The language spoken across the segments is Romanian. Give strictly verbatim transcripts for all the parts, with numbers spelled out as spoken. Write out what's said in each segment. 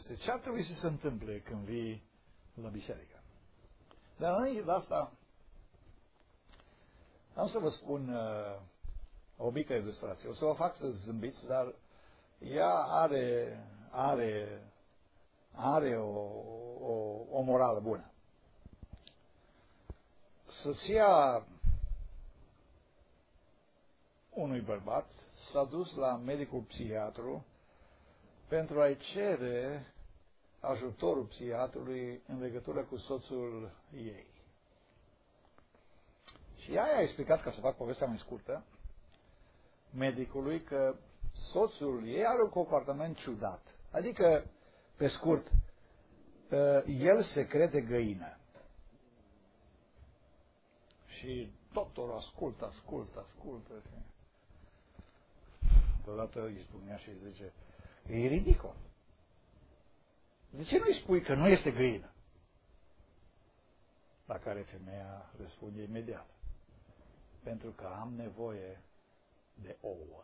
este ce ar trebui să se întâmple când vii la biserică. Dar înainte de asta, am să vă spun uh, o mică ilustrație. O să vă fac să zâmbiți, dar ea are, are, are o, o, o morală bună. Soția unui bărbat s-a dus la medicul psihiatru pentru a-i cere ajutorul psihiatrului în legătură cu soțul ei. Și ea i-a explicat, ca să fac povestea mai scurtă, medicului că soțul ei are un comportament ciudat. Adică, pe scurt, el se crede găină. Și doctorul ascultă, ascultă, ascultă. Deodată îi spunea și îi zice, e ridicol. De ce nu-i spui că nu este găină? La care femeia răspunde imediat. Pentru că am nevoie de ouă.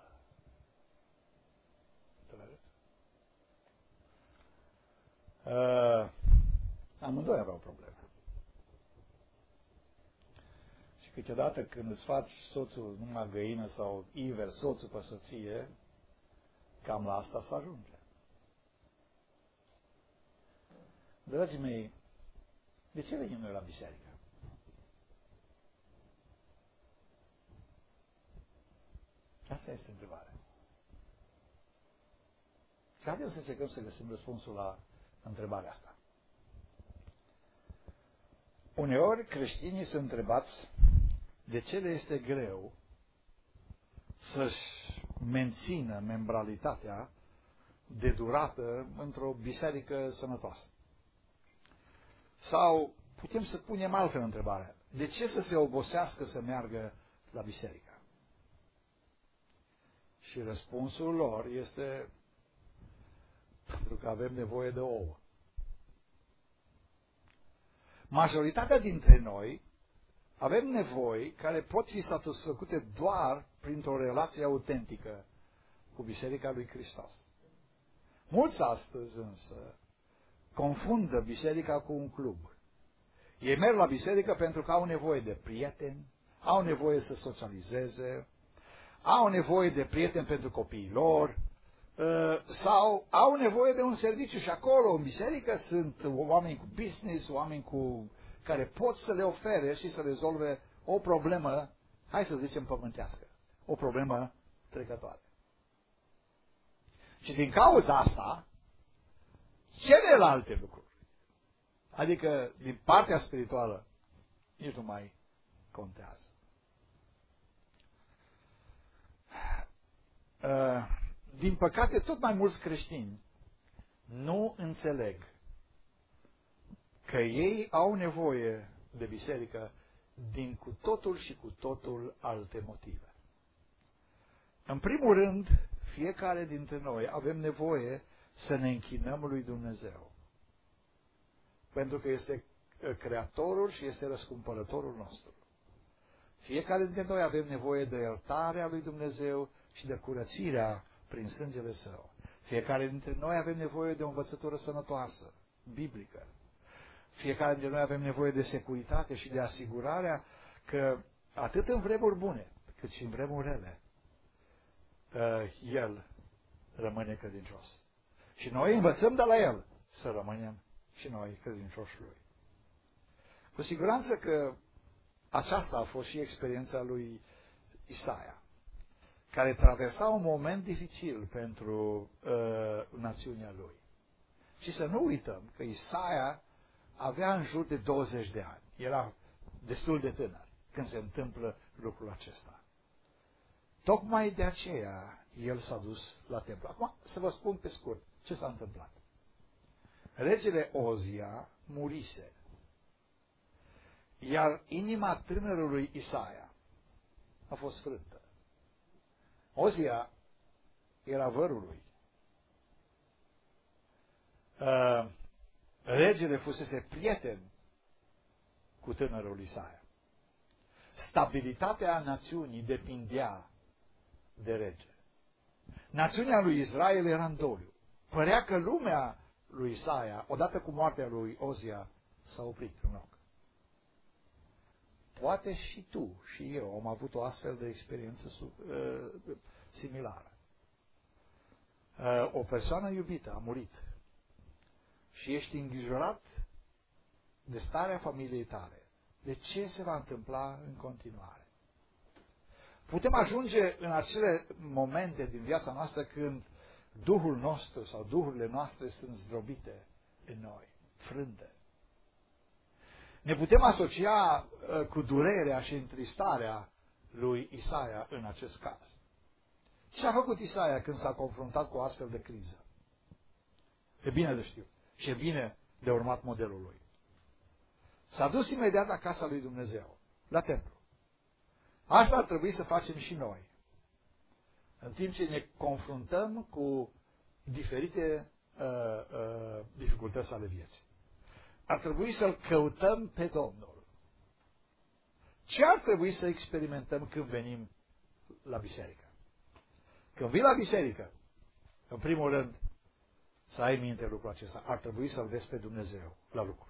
Uh, amândoi aveau probleme. Și câteodată când îți faci soțul numai găină sau invers, soțul pe soție, cam la asta se ajunge. Dragii mei, de ce venim noi la biserică? Asta este întrebarea. Și haideți să încercăm să găsim răspunsul la întrebarea asta. Uneori creștinii sunt întrebați de ce le este greu să-și mențină membralitatea de durată într-o biserică sănătoasă. Sau putem să punem altfel întrebarea. De ce să se obosească să meargă la biserică? Și răspunsul lor este pentru că avem nevoie de ouă. Majoritatea dintre noi avem nevoi care pot fi satisfăcute doar printr-o relație autentică cu Biserica lui Hristos. Mulți astăzi însă confundă biserica cu un club. Ei merg la biserică pentru că au nevoie de prieteni, au nevoie să socializeze, au nevoie de prieteni pentru copiii lor, sau au nevoie de un serviciu și acolo, în biserică, sunt oameni cu business, oameni cu care pot să le ofere și să rezolve o problemă, hai să zicem pământească, o problemă trecătoare. Și din cauza asta, celelalte lucruri, adică din partea spirituală, nici nu mai contează. Uh, din păcate, tot mai mulți creștini nu înțeleg că ei au nevoie de biserică din cu totul și cu totul alte motive. În primul rând, fiecare dintre noi avem nevoie să ne închinăm lui Dumnezeu. Pentru că este Creatorul și este răscumpărătorul nostru. Fiecare dintre noi avem nevoie de iertarea lui Dumnezeu și de curățirea prin sângele Său. Fiecare dintre noi avem nevoie de o învățătură sănătoasă, biblică. Fiecare dintre noi avem nevoie de securitate și de asigurarea că atât în vremuri bune, cât și în vremuri rele, El rămâne credincios. Și noi învățăm de la El să rămânem și noi credincioși Lui. Cu siguranță că aceasta a fost și experiența lui Isaia, care traversa un moment dificil pentru uh, națiunea lui. Și să nu uităm că Isaia avea în jur de douăzeci de ani. Era destul de tânăr când se întâmplă lucrul acesta. Tocmai de aceea el s-a dus la templu. Acum să vă spun pe scurt ce s-a întâmplat. Regele Ozia murise, iar inima tânărului Isaia a fost frântă. Ozia era vărul lui. Uh, regele fusese prieten cu tânărul Isaia. Stabilitatea națiunii depindea de rege. Națiunea lui Israel era în doliu. Părea că lumea lui Isaia, odată cu moartea lui Ozia, s-a oprit în loc. Poate și tu și eu am avut o astfel de experiență uh, similară. Uh, o persoană iubită a murit și ești îngrijorat de starea familiei tale. De ce se va întâmpla în continuare? Putem ajunge în acele momente din viața noastră când Duhul nostru sau Duhurile noastre sunt zdrobite în noi, frânte. Ne putem asocia uh, cu durerea și întristarea lui Isaia în acest caz. Ce a făcut Isaia când s-a confruntat cu o astfel de criză? E bine de știut și e bine de urmat modelul lui. S-a dus imediat la casa lui Dumnezeu, la templu. Asta ar trebui să facem și noi, în timp ce ne confruntăm cu diferite uh, uh, dificultăți ale vieții. Ar trebui să-L căutăm pe Domnul. Ce ar trebui să experimentăm când venim la biserică? Când vii la biserică, în primul rând, să ai minte lucrul acesta. Ar trebui să-L vezi pe Dumnezeu la lucru.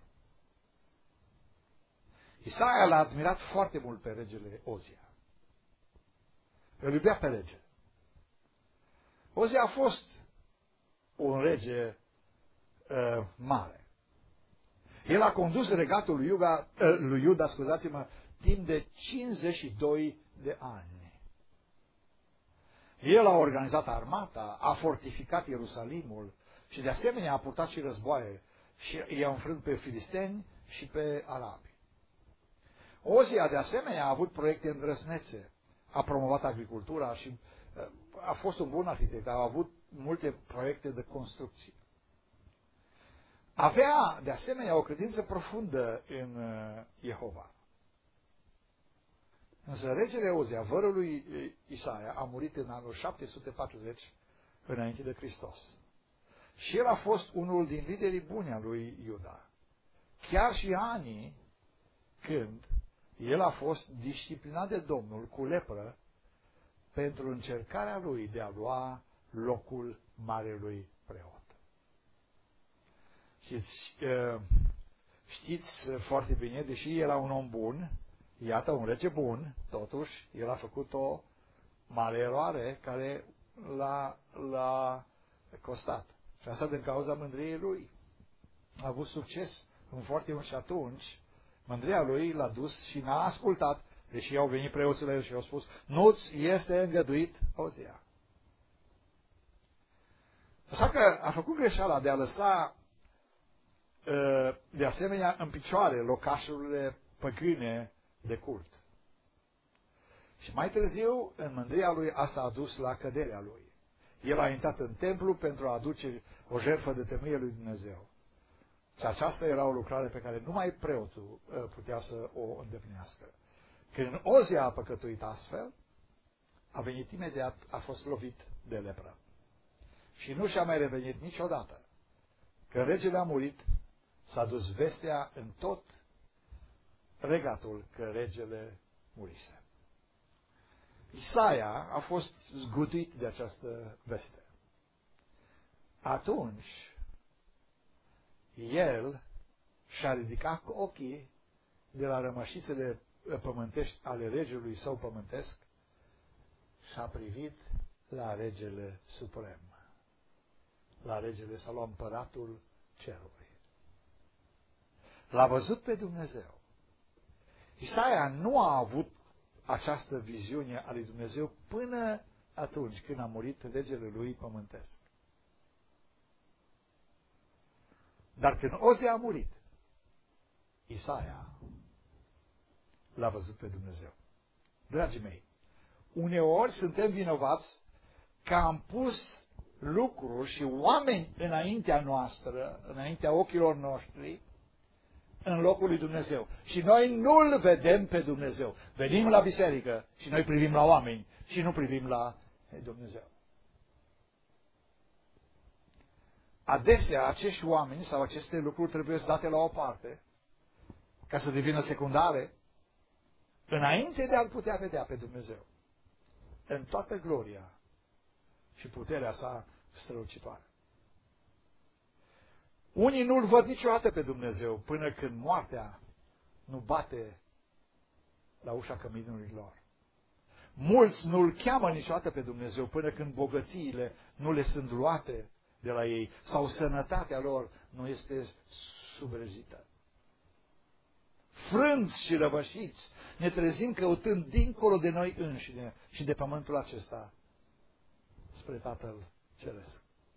Isaia l-a admirat foarte mult pe regele Ozia. Îl iubea pe rege. Ozia a fost un rege uh, mare. El a condus regatul lui Iuda, uh, lui Iuda, scuzați-mă, timp de cincizeci și doi de ani. El a organizat armata, a fortificat Ierusalimul și de asemenea a purtat și războaie și i-a înfrânt pe filisteni și pe arabi. Ozia de asemenea a avut proiecte îndrăznețe, a promovat agricultura și a fost un bun arhitect, a avut multe proiecte de construcție. Avea de asemenea o credință profundă în Jehova. Însă regele Ozia, vărul lui Isaia, a murit în anul șapte sute patruzeci înainte de Hristos. Și el a fost unul din liderii buni al lui Iuda. Chiar și anii când el a fost disciplinat de Domnul cu lepră pentru încercarea lui de a lua locul marelui preot. Știți, știți foarte bine, deși era un om bun, iată, un rege bun, totuși, el a făcut o mare eroare care l-a, l-a costat. Și asta din cauza mândriei lui. A avut succes în foarte mult și atunci mândria lui l-a dus și n-a ascultat, deși au venit preoții la el și au spus, nu-ți este îngăduit Ozia. Așa că a făcut greșeala de a lăsa de asemenea în picioare locașurile păgâne de cult. Și mai târziu, în mândria lui, asta a dus la căderea lui. El a intrat în templu pentru a aduce o jertfă de tămâie lui Dumnezeu. Și aceasta era o lucrare pe care numai preotul putea să o îndeplinească. Când Ozia a păcătuit astfel, a venit imediat, a fost lovit de lepră. Și nu și-a mai revenit niciodată. Când regele a murit, s-a dus vestea în tot regatul că regele murise. Isaia a fost zguduit de această veste. Atunci, el și-a ridicat ochii de la rămășițele pământești ale regelui său pământesc și a privit la regele suprem, la regele sau la împăratul cerului. L-a văzut pe Dumnezeu. Isaia nu a avut această viziune a lui Dumnezeu până atunci când a murit regele lui pământesc. Dar când Ozia a murit, Isaia l-a văzut pe Dumnezeu. Dragii mei, uneori suntem vinovați că am pus lucruri și oameni înaintea noastră, înaintea ochilor noștri, în locul lui Dumnezeu. Și noi nu-L vedem pe Dumnezeu. Venim la biserică și noi privim la oameni și nu privim la Dumnezeu. Adesea acești oameni sau aceste lucruri trebuie să date la o parte ca să devină secundare înainte de a-L putea vedea pe Dumnezeu în toată gloria și puterea sa strălucitoare. Unii nu-L văd niciodată pe Dumnezeu până când moartea nu bate la ușa căminului lor. Mulți nu-L cheamă niciodată pe Dumnezeu până când bogățiile nu le sunt luate de la ei sau sănătatea lor nu este subrezită. Frânți și răvășiți, ne trezim căutând dincolo de noi înșine și de pământul acesta spre Tatăl Ceresc.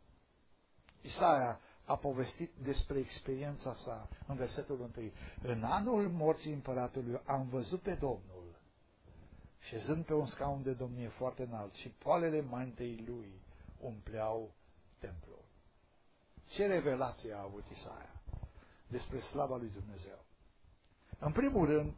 Isaia a povestit despre experiența sa în versetul întâi. În anul morții împăratului am văzut pe Domnul șezând pe un scaun de domnie foarte înalt și poalele mantei lui umpleau templul. Ce revelație a avut Isaia despre slava lui Dumnezeu? În primul rând,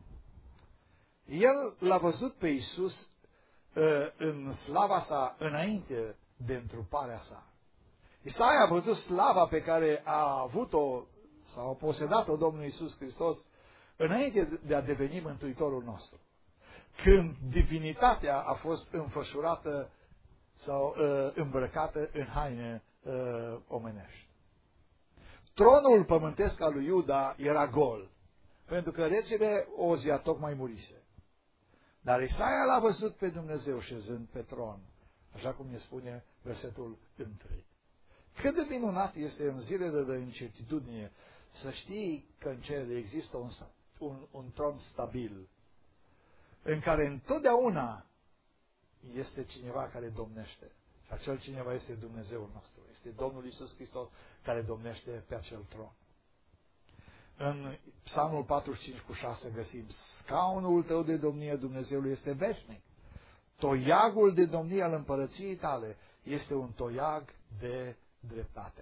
el l-a văzut pe Iisus în slava sa înainte de întruparea sa. Isaia a văzut slava pe care a avut-o sau a posedat-o Domnul Iisus Hristos înainte de a deveni Mântuitorul nostru. Când divinitatea a fost înfășurată sau uh, îmbrăcată în haine uh, omenești. Tronul pământesc al lui Iuda era gol, pentru că regele Ozia tocmai murise. Dar Isaia l-a văzut pe Dumnezeu șezând pe tron, așa cum ne spune versetul întâi. Cât de minunat este în zilele de incertitudine să știi că în cer există un, un, un tron stabil, în care întotdeauna este cineva care domnește. Și acel cineva este Dumnezeul nostru. Este Domnul Iisus Hristos care domnește pe acel tron. În Psalmul patruzeci și cinci cu șase găsim: scaunul tău de domnie, Dumnezeului, este veșnic. Toiagul de domnie al împărăției tale este un toiag de dreptate.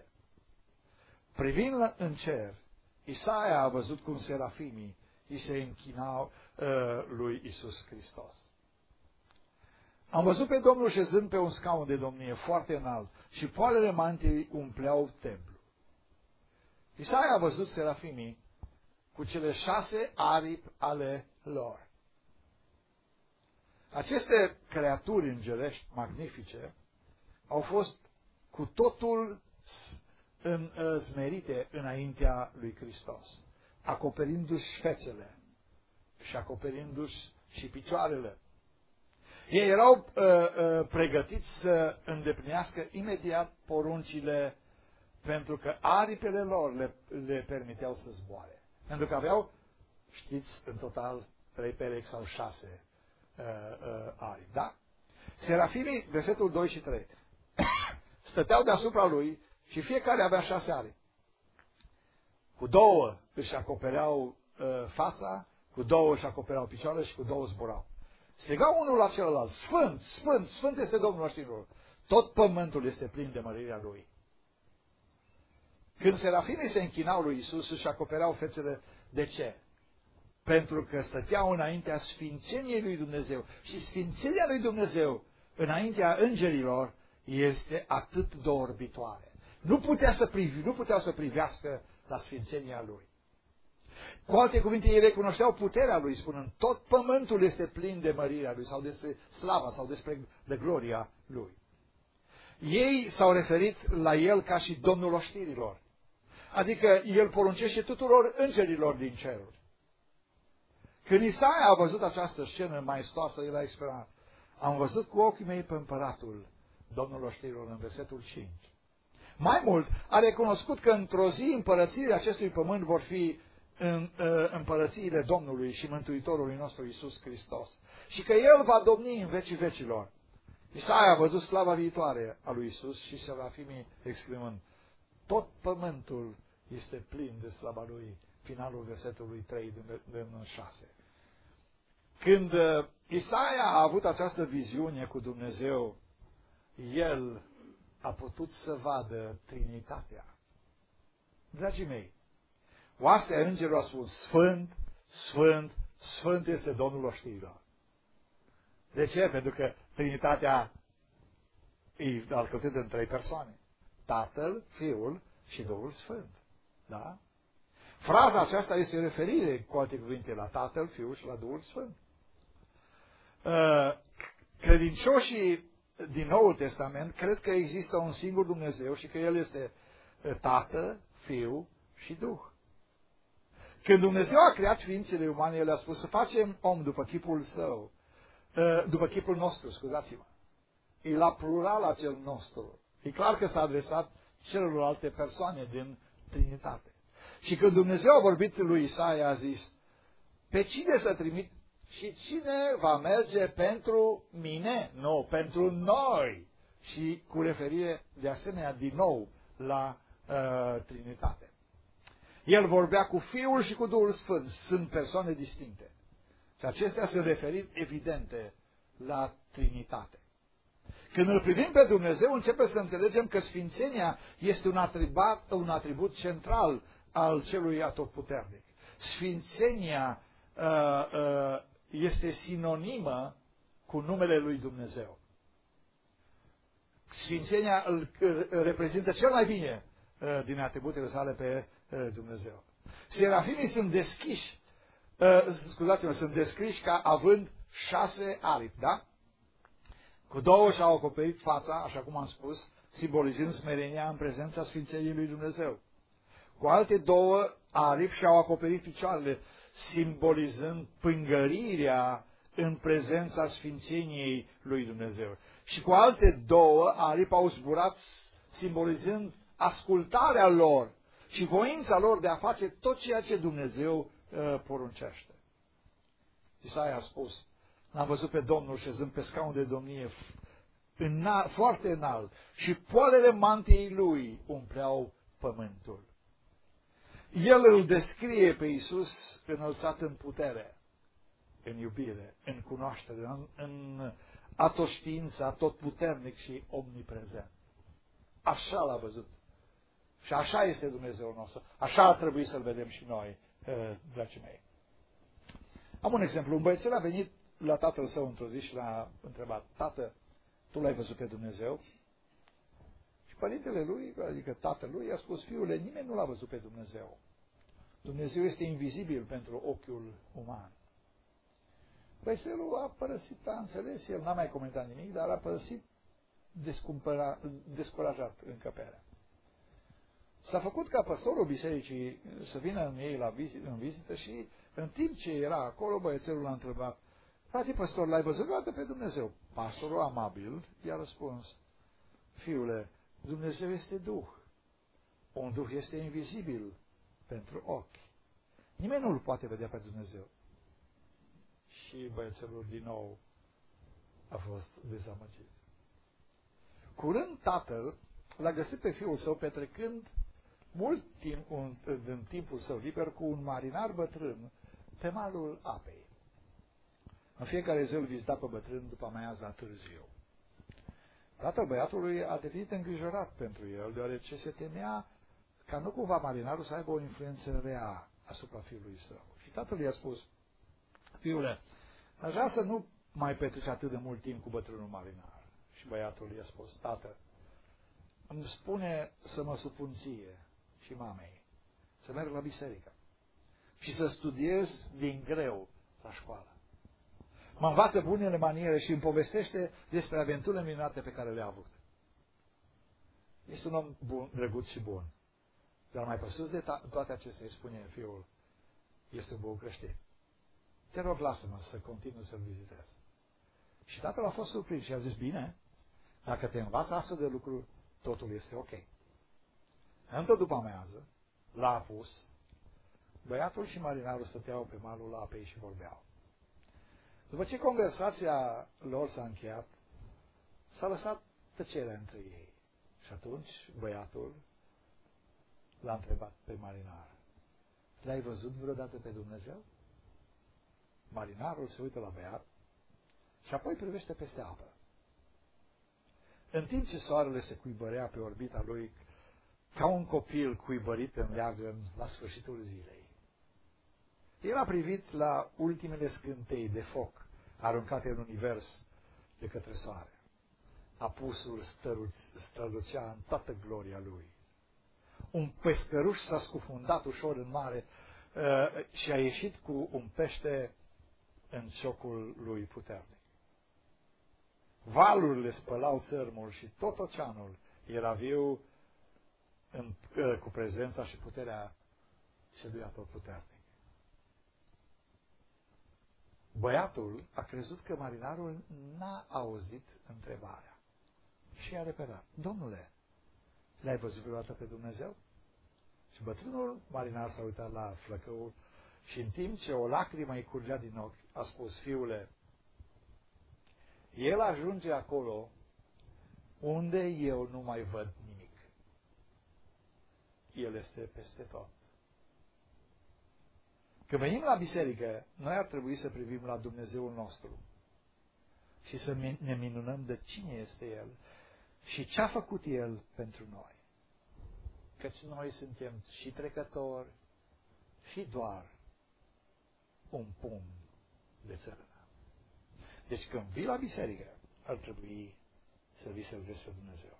Privind în cer, Isaia a văzut cum serafimii îi se închinau uh, lui Iisus Hristos. Am văzut pe Domnul șezând pe un scaun de domnie foarte înalt și poalele mantiei umpleau templu. Isaia a văzut serafimii cu cele șase aripi ale lor. Aceste creaturi îngerești magnifice au fost cu totul în, smerite înaintea lui Hristos, acoperindu-și fețele și acoperindu-și și picioarele. Ei erau uh, uh, pregătiți să îndeplinească imediat poruncile, pentru că aripile lor le, le permiteau să zboare. Pentru că aveau, știți, în total trei perechi sau șase uh, uh, aripi, da? Serafimii, versetul doi și trei, stăteau deasupra lui și fiecare avea șase aripi. Cu două își acopereau uh, fața, cu două își acopereau picioarele și cu două zburau. Strigau unul la celălalt: Sfânt, Sfânt, Sfânt este Domnul oștirilor. Tot pământul este plin de mărirea Lui. Când serafimii se închinau lui Iisus, își acopereau fețele. De ce? Pentru că stăteau înaintea sfințeniei lui Dumnezeu. Și sfințenia lui Dumnezeu înaintea îngerilor este atât de orbitoare. Nu putea să privi, nu puteau să privească la sfințenia Lui. Cu alte cuvinte, ei recunoșteau puterea Lui, spunând: tot pământul este plin de mărirea Lui, sau despre slava, sau despre de gloria Lui. Ei s-au referit la El ca și Domnul oștirilor. Adică El poruncește tuturor îngerilor din ceruri. Când Isaia a văzut această scenă maestoasă, el a exprimat: am văzut cu ochii mei pe împăratul, Domnul oștirilor, în versetul cinci. Mai mult, a recunoscut că într-o zi împărățiile acestui pământ vor fi în uh, împărățiile Domnului și Mântuitorului nostru Iisus Hristos. Și că El va domni în vecii vecilor. Isaia a văzut slava viitoare a lui Iisus și serafimii exclamând: tot pământul este plin de slava Lui. Finalul versetului trei din șase. Când uh, Isaia a avut această viziune cu Dumnezeu, el a putut să vadă Trinitatea. Dragii mei, oastea îngerilor a spus: Sfânt, Sfânt, Sfânt este Domnul oștirilor. De ce? Pentru că Trinitatea e alcătuită în trei persoane: Tatăl, Fiul și Duhul Sfânt. Da? Fraza aceasta este referire, cu alte cuvinte, la Tatăl, Fiul și la Duhul Sfânt. Credincioșii din Noul Testament cred că există un singur Dumnezeu și că El este Tată, Fiu și Duh. Când Dumnezeu a creat ființele umane, El le-a spus să facem om după chipul său, după chipul nostru, scuzați-mă. E la plural acel nostru. E clar că s-a adresat celorlalte persoane din Trinitate. Și când Dumnezeu a vorbit lui Isaia, a zis, pe cine să trimit și cine va merge pentru mine? Nu, pentru noi. Și cu referire de asemenea din nou la uh, Trinitate. El vorbea cu Fiul și cu Duhul Sfânt. Sunt persoane distincte. Și acestea sunt referiri evidente la Trinitate. Când îl privim pe Dumnezeu, începem să înțelegem că sfințenia este un atribut, un atribut central al celui atotputernic. Sfințenia uh, uh, este sinonimă cu numele lui Dumnezeu. Sfințenia îl reprezintă cel mai bine uh, din atributele sale pe uh, Dumnezeu. Serafimii sunt deschiși, uh, scuzați-mă, sunt descriși ca având șase aripi, da? Cu două și-au acoperit fața, așa cum am spus, simbolizând smerenia în prezența Sfințeniei lui Dumnezeu. Cu alte două aripi și-au acoperit picioarele, simbolizând pângărirea în prezența Sfințeniei lui Dumnezeu. Și cu alte două aripi au zburat, simbolizând ascultarea lor și voința lor de a face tot ceea ce Dumnezeu uh, poruncește. Isaia a spus, l-am văzut pe Domnul șezând pe scaun de domnie înalt, foarte înalt și poalele mantiei lui umpleau pământul. El îl descrie pe Iisus înălțat în putere, în iubire, în cunoaștere, în, în atoștiință, atotputernic și omniprezent. Așa l-a văzut. Și așa este Dumnezeul nostru. Așa ar trebui să-L vedem și noi, dragii mei. Am un exemplu. Un băiețel a venit la tatăl său într-o zi și l-a întrebat, tată, tu l-ai văzut pe Dumnezeu? Și părintele lui, adică tatăl lui, i-a spus, fiule, nimeni nu l-a văzut pe Dumnezeu. Dumnezeu este invizibil pentru ochiul uman. Băiețelul a părăsit, a înțeles, el n-a mai comentat nimic, dar a părăsit descurajat încăperea. S-a făcut ca păstorul bisericii să vină în ei la vizit, în vizită și în timp ce era acolo, băiețelul l-a întrebat, frate păstor, l-ai văzut vreodată pe Dumnezeu? Pastorul amabil i-a răspuns, fiule, Dumnezeu este Duh. Un Duh este invizibil pentru ochi. Nimeni nu îl poate vedea pe Dumnezeu. Și băiețelul din nou a fost dezamăgit. Curând tatăl l-a găsit pe fiul său petrecând mult timp în timpul său liber cu un marinar bătrân pe malul apei. În fiecare zi îl vizita pe bătrân după amiaza târziu. Tatăl băiatului a devenit îngrijorat pentru el, deoarece se temea ca nu cumva marinarul să aibă o influență rea asupra fiului său. Și tatăl i-a spus, fiule, aș vrea să nu mai petreci atât de mult timp cu bătrânul marinar. Și băiatul i-a spus, tată, îmi spune să mă supun ție și mamei, să merg la biserică și să studiez din greu la școală. Mă învață bunele maniere și îmi povestește despre aventurile minunate pe care le-a avut. Este un om bun, drăguț și bun. Dar mai presus de toate acestea, îi spune fiul, este un bun creștin. Te rog, lasă-mă să continui să-l vizitez. Și tatăl a fost surprins și a zis, bine, dacă te învață astfel de lucruri, totul este ok. Într-o după amiază, l-a apus, băiatul și marinarul stăteau pe malul apei și vorbeau. După ce conversația lor s-a încheiat, s-a lăsat tăcerea între ei. Și atunci băiatul l-a întrebat pe marinar, l-ai văzut vreodată pe Dumnezeu? Marinarul se uită la băiat și apoi privește peste apă. În timp ce soarele se cuibărea pe orbita lui ca un copil cuibărit în leagăn la sfârșitul zilei, el a privit la ultimele scântei de foc aruncate în univers de către soare. Apusul strălucea în toată gloria lui. Un pescăruș s-a scufundat ușor în mare uh, și a ieșit cu un pește în ciocul lui puternic. Valurile spălau țărmul și tot oceanul era viu în, cu prezența și puterea celui atotputernic. Băiatul a crezut că marinarul n-a auzit întrebarea și a repetat: Domnule, l-ai văzut vreodată pe Dumnezeu? Și bătrânul marinar s-a uitat la flăcăul și în timp ce o lacrimă îi curgea din ochi, a spus: Fiule, el ajunge acolo unde eu nu mai văd nimic. El este peste tot. Când venim la biserică, noi ar trebui să privim la Dumnezeul nostru și să ne minunăm de cine este El și ce a făcut El pentru noi. Căci noi suntem și trecători și doar un pumn de țărână. Deci când vii la biserică, ar trebui să vii să-L vezi pe Dumnezeu.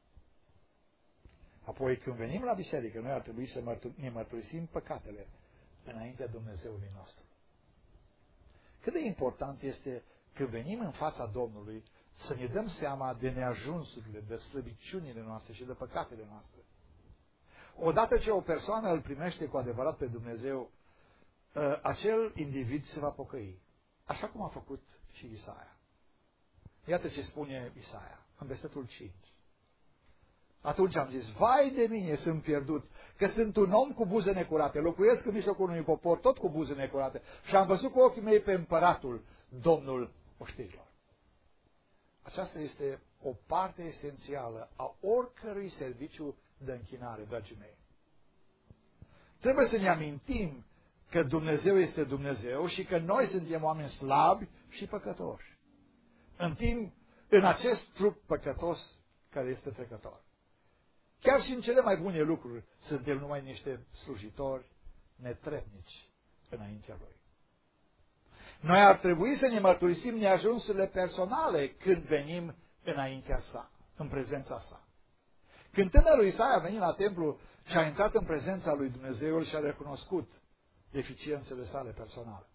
Apoi când venim la biserică, noi ar trebui să ne mărturisim păcatele înaintea Dumnezeului nostru. Cât de important este când venim în fața Domnului să ne dăm seama de neajunsurile, de slăbiciunile noastre și de păcatele noastre. Odată ce o persoană îl primește cu adevărat pe Dumnezeu, acel individ se va pocăi, așa cum a făcut și Isaia. Iată ce spune Isaia în versetul cinci. Atunci am zis: vai de mine, sunt pierdut, că sunt un om cu buze necurate, locuiesc în mijlocul unui popor tot cu buze necurate și am văzut cu ochii mei pe împăratul, Domnul oștirilor. Aceasta este o parte esențială a oricărui serviciu de închinare, dragii mei. Trebuie să ne amintim că Dumnezeu este Dumnezeu și că noi suntem oameni slabi și păcătoși. În timp, în acest trup păcătos care este trecător. Chiar și în cele mai bune lucruri suntem numai niște slujitori netrebnici înaintea Lui. Noi ar trebui să ne mărturisim neajunsurile personale când venim înaintea sa, în prezența sa. Când tânărul Isaia a venit la templu și a intrat în prezența lui Dumnezeu și a recunoscut deficiențele sale personale.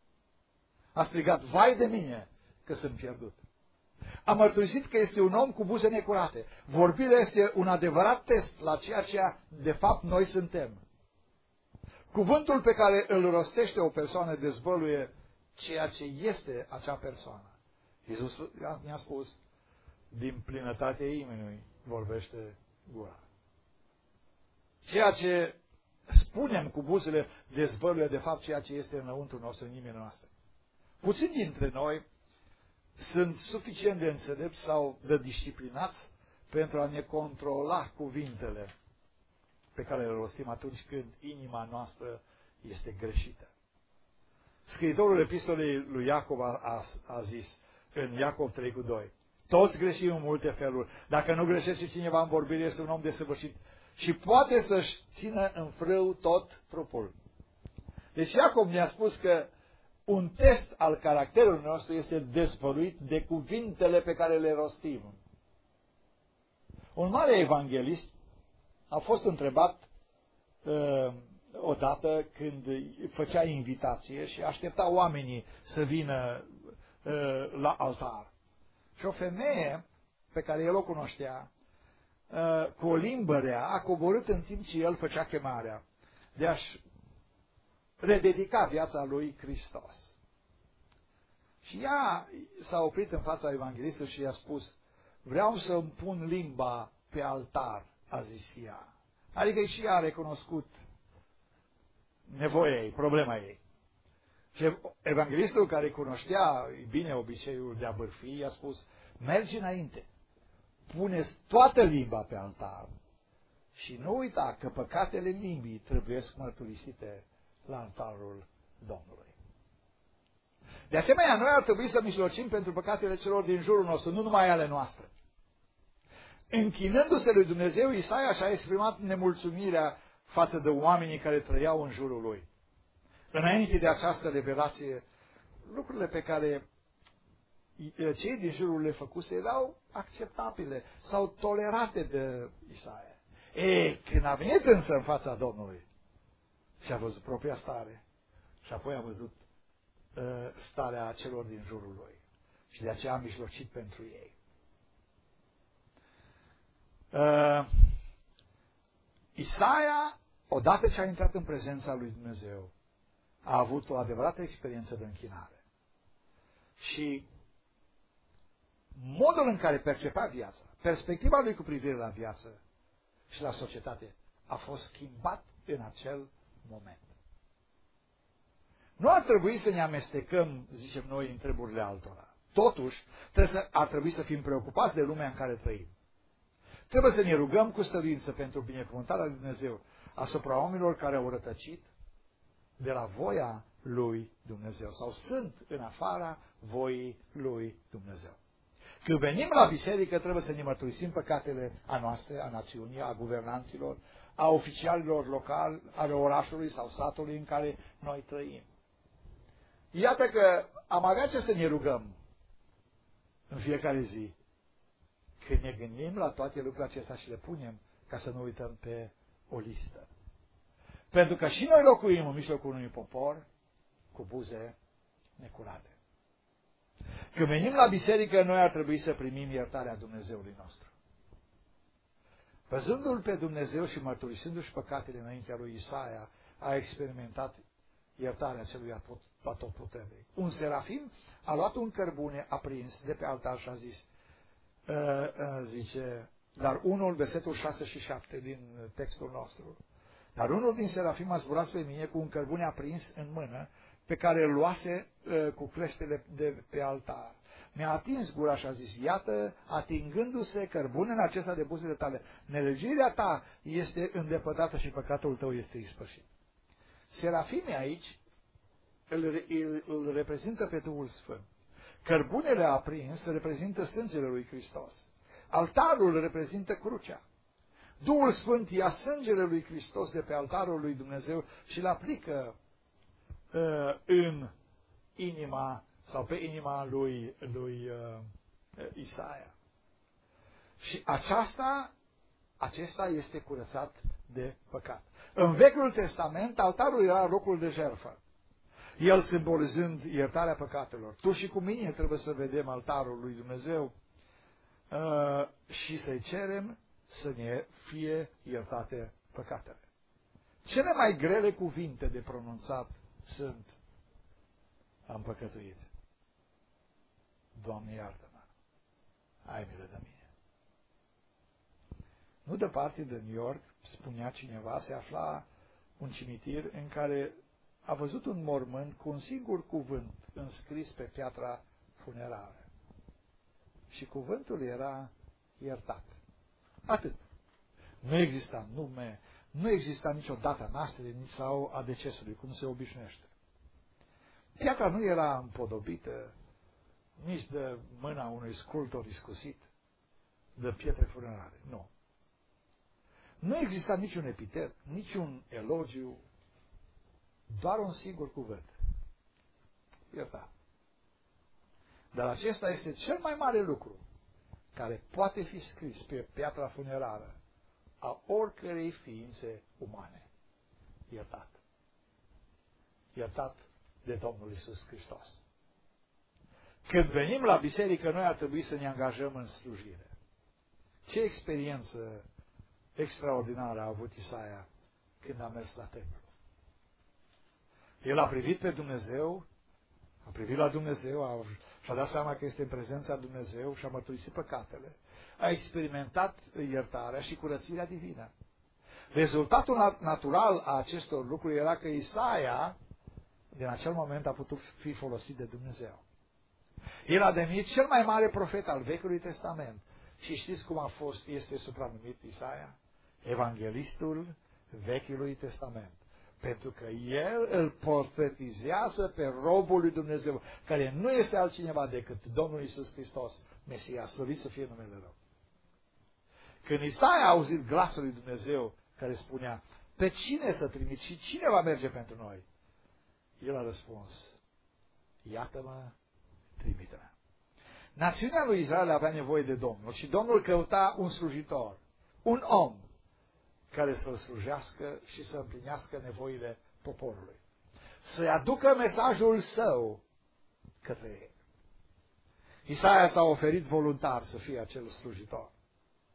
A strigat: vai de mine că sunt pierdut. A mărturisit că este un om cu buze necurate. Vorbirea este un adevărat test la ceea ce de fapt noi suntem. Cuvântul pe care îl rostește o persoană dezvăluie ceea ce este acea persoană. Iisus ne-a spus: din plinătatea inimii vorbește gura. Ceea ce spunem cu buzele dezvăluie de fapt ceea ce este înăuntru nostru, în inimile noastre. Puțini dintre noi sunt suficient de înțelepți sau de disciplinați pentru a ne controla cuvintele pe care le rostim atunci când inima noastră este greșită. Scriitorul epistolei lui Iacov a, a, a zis în Iacov trei cu doi: toți greșim în multe feluri. Dacă nu greșește cineva în vorbire, este un om desăvârșit și poate să-și țină în frâu tot trupul. Deci Iacov ne-a spus că un test al caracterului nostru este dezvăluit de cuvintele pe care le rostim. Un mare evanghelist a fost întrebat uh, odată când făcea invitație și aștepta oamenii să vină uh, la altar. Și o femeie pe care el o cunoștea, uh, cu o limbă rea, a coborât în timp ce el făcea chemarea de a-și rededica viața lui Hristos. Și ea s-a oprit în fața evanghelistului și i-a spus: vreau să îmi pun limba pe altar, a zis ea. Adică și ea a recunoscut nevoia ei, problema ei. Și evanghelistul, care cunoștea bine obiceiul de a bârfi, i-a spus: mergi înainte, puneți toată limba pe altar și nu uita că păcatele limbii trebuie mărturisite la altarul Domnului. De asemenea, noi ar trebui să mijlocim pentru păcatele celor din jurul nostru, nu numai ale noastre. Închinându-se lui Dumnezeu, Isaia și-a exprimat nemulțumirea față de oamenii care trăiau în jurul lui. Înainte de această revelație, lucrurile pe care cei din jurul le făcuse erau acceptabile sau tolerate de Isaia. E, când a venit însă în fața Domnului și a văzut propria stare și apoi a văzut uh, starea celor din jurul lui și de aceea a mijlocit pentru ei. Uh, Isaia, odată ce a intrat în prezența lui Dumnezeu, a avut o adevărată experiență de închinare. Și modul în care percepea viața, perspectiva lui cu privire la viață și la societate, a fost schimbat în acel moment. Nu ar trebui să ne amestecăm, zicem noi, în treburile altora. Totuși, trebuie să, ar trebui să fim preocupați de lumea în care trăim. Trebuie să ne rugăm cu stăruință pentru binecuvântarea lui Dumnezeu asupra oamenilor care au rătăcit de la voia lui Dumnezeu sau sunt în afara voii lui Dumnezeu. Când venim la biserică, trebuie să ne mărturisim păcatele a noastre, a națiunii, a guvernanților, a oficialilor locali, ale orașului sau satului în care noi trăim. Iată că am avea ce să ne rugăm în fiecare zi, când ne gândim la toate lucrurile acestea și le punem ca să nu uităm pe o listă. Pentru că și noi locuim în mijlocul unui popor cu buze necurate. Când venim la biserică, noi ar trebui să primim iertarea Dumnezeului nostru. Văzându-L pe Dumnezeu și mărturisindu-și păcatele înaintea lui Isaia, a experimentat iertarea celui atotputernic. Un serafim a luat un cărbune aprins de pe altar și a zis, uh, uh, zice, dar unul, versetul șase și șapte din textul nostru, dar unul din serafim a zburat spre mine cu un cărbune aprins în mână, pe care îl luase uh, cu cleștele de pe altar. Mi-a atins gura și a zis, iată, atingându-se cărbunele acesta de buzele tale, nelegirea ta este îndepărtată și păcatul tău este ispășit. Serafimii aici îl, îl, îl reprezintă pe Duhul Sfânt. Cărbunele aprins reprezintă sângele lui Hristos. Altarul reprezintă crucea. Duhul Sfânt ia sângele lui Hristos de pe altarul lui Dumnezeu și îl aplică uh, în inima sau pe inima lui, lui uh, Isaia. Și aceasta, acesta este curățat de păcat. În Vechiul Testament, altarul era locul de jertfă. El simbolizând iertarea păcatelor. Tu și cu mine trebuie să vedem altarul lui Dumnezeu uh, și să-i cerem să ne fie iertate păcatele. Cele mai grele cuvinte de pronunțat sunt: am păcătuit. Doamne, iartă-mă. Ai milă de mine. Nu departe de New York, spunea cineva, se afla un cimitir în care a văzut un mormânt cu un singur cuvânt înscris pe piatra funerară. Și cuvântul era iertat. Atât. Nu exista nume, nu exista nicio dată a nașterii sau a decesului, cum se obișnuiește. Piatra nu era împodobită nici de mâna unui sculptor iscusit de pietre funerare. Nu. Nu exista niciun epitet, niciun elogiu, doar un singur cuvânt. Iertat. Dar acesta este cel mai mare lucru care poate fi scris pe piatra funerară a oricărei ființe umane. Iertat. Iertat de Domnul Iisus Hristos. Când venim la biserică, noi ar trebui să ne angajăm în slujire. Ce experiență extraordinară a avut Isaia când a mers la templu. El a privit pe Dumnezeu, a privit la Dumnezeu, a, și-a dat seama că este în prezența Dumnezeu și a mărturisit păcatele. A experimentat iertarea și curățirea divină. Rezultatul natural a acestor lucruri era că Isaia, din acel moment, a putut fi folosit de Dumnezeu. El a devenit cel mai mare profet al Vechiului Testament. Și știți cum a fost, este supranumit Isaia? Evanghelistul Vechiului Testament. Pentru că el îl profetizează pe robul lui Dumnezeu, care nu este altcineva decât Domnul Iisus Hristos, Mesia, slăvit să fie numele Lui. Când Isaia a auzit glasul lui Dumnezeu care spunea, pe cine să trimit și cine va merge pentru noi? El a răspuns, iată-mă, trimite-mă. Națiunea lui Israel avea nevoie de Domnul și Domnul căuta un slujitor, un om care să-l slujească și să împlinească nevoile poporului. Să-i aducă mesajul său către ei. Isaia s-a oferit voluntar să fie acel slujitor.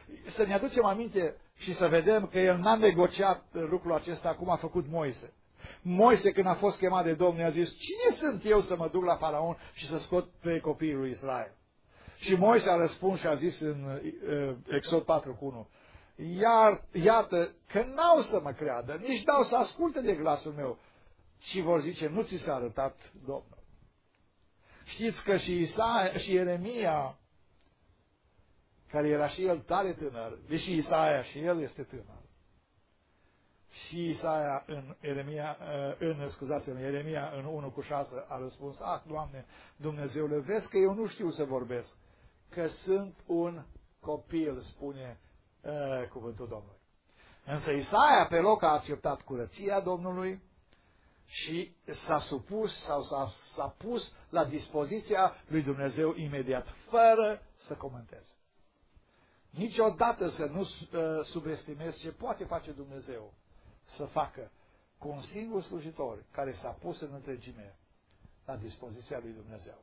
să ne aducem aminte și să vedem că el n-a negociat lucrul acesta cum a făcut Moise. Moise, când a fost chemat de Domnul, a zis, cine sunt eu să mă duc la Faraon și să scot pe copiii lui Israel? Și Moise a răspuns și a zis în uh, Exod patru cu unu, Iar, iată că n-au să mă creadă, nici n-au să asculte de glasul meu, ci vor zice, nu ți s-a arătat Domnul. Știți că și Isaia și Ieremia, care era și el tare tânăr, deși Isaia și el este tânăr, și Isaia în Ieremia, în, scuzați-mă, Ieremia în unu cu șase a răspuns, ah, Doamne, Dumnezeule, vezi că eu nu știu să vorbesc, că sunt un copil, spune uh, cuvântul Domnului. Însă Isaia pe loc a acceptat curăția Domnului și s-a supus sau s-a, s-a pus la dispoziția lui Dumnezeu imediat, fără să comenteze. Niciodată să nu uh, subestimezi ce poate face Dumnezeu să facă cu un singur slujitor care s-a pus în întregime la dispoziția lui Dumnezeu.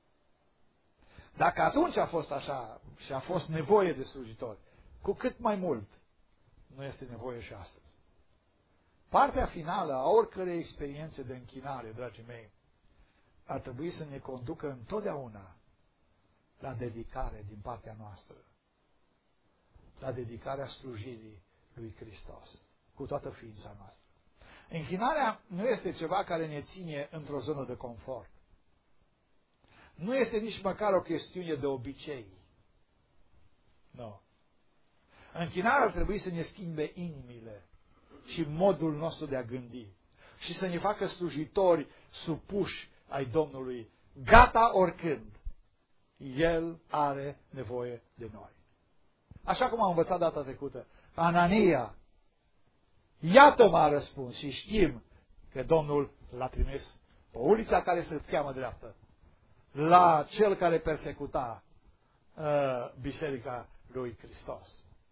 Dacă atunci a fost așa și a fost nevoie de slujitori, cu cât mai mult nu este nevoie și astăzi. Partea finală a oricărei experiențe de închinare, dragii mei, ar trebui să ne conducă întotdeauna la dedicare din partea noastră, la dedicarea slujirii lui Hristos, cu toată ființa noastră. Închinarea nu este ceva care ne ține într-o zonă de confort. Nu este nici măcar o chestiune de obicei. Nu. Închinarea ar trebui să ne schimbe inimile și modul nostru de a gândi și să ne facă slujitori supuși ai Domnului, gata oricând El are nevoie de noi. Așa cum am învățat data trecută, Anania, iată m-a răspuns și știm că Domnul l-a trimis pe ulița care se cheamă dreaptă, la cel care persecuta uh, biserica lui Hristos.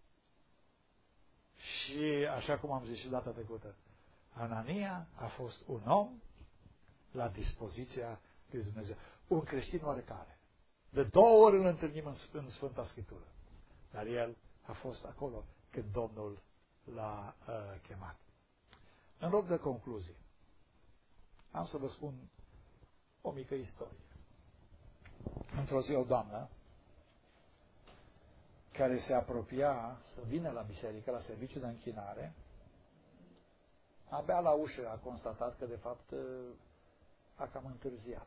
Și așa cum am zis și data trecută, Anania a fost un om la dispoziția lui Dumnezeu. Un creștin oarecare. De două ori îl întâlnim în, în Sfânta Scriptură. Dar el a fost acolo când Domnul l-a uh, chemat. În loc de concluzie, am să vă spun o mică istorie. Într-o zi o doamnă care se apropia să vină la biserică, la serviciu de închinare, abia la ușă a constatat că de fapt a cam întârziat.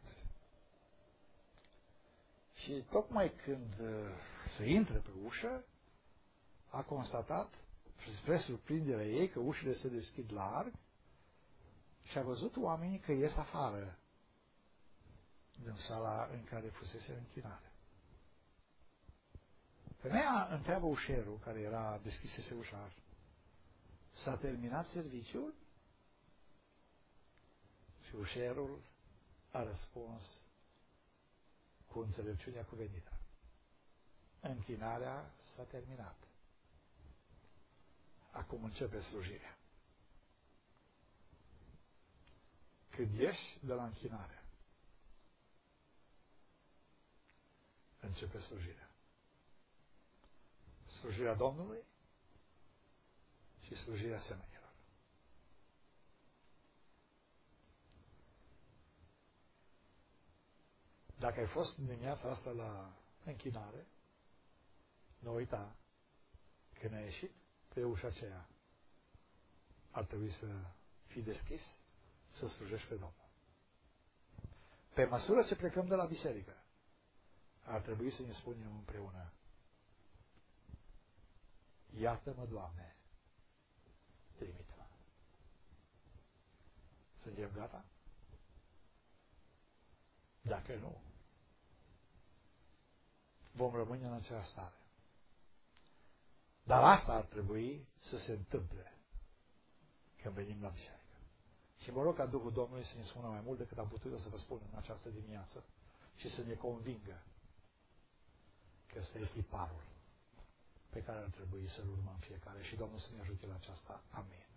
Și tocmai când se intră pe ușă, a constatat, spre surprinderea ei, că ușile se deschid larg și a văzut oamenii că ies afară din sala în care fusese închinare. Femeia întreabă ușerul, care era deschisese ușa, s-a terminat serviciul? Și ușerul a răspuns cu înțelepciunea cuvenită. Închinarea s-a terminat. Acum începe slujirea. Când ieși de la închinare, începe slujirea. Slujirea Domnului și slujirea semenilor. Dacă ai fost în dimineața asta la închinare, nu uita, când ai ieșit pe ușa aceea, ar trebui să fii deschis, să slujești pe Domnul. Pe măsură ce plecăm de la biserică, ar trebui să ne spunem împreună, iată-mă, Doamne, trimite-mă. Suntem gata? Dacă nu, vom rămâne în acea stare. Dar asta ar trebui să se întâmple când venim la biserică. Și mă rog ca Duhul Domnului să ne spună mai mult decât am putut să vă spun în această dimineață și să ne convingă că ăsta e tiparul pe care ar trebui să-l urmăm fiecare și Domnul să ne ajute la aceasta. Amin.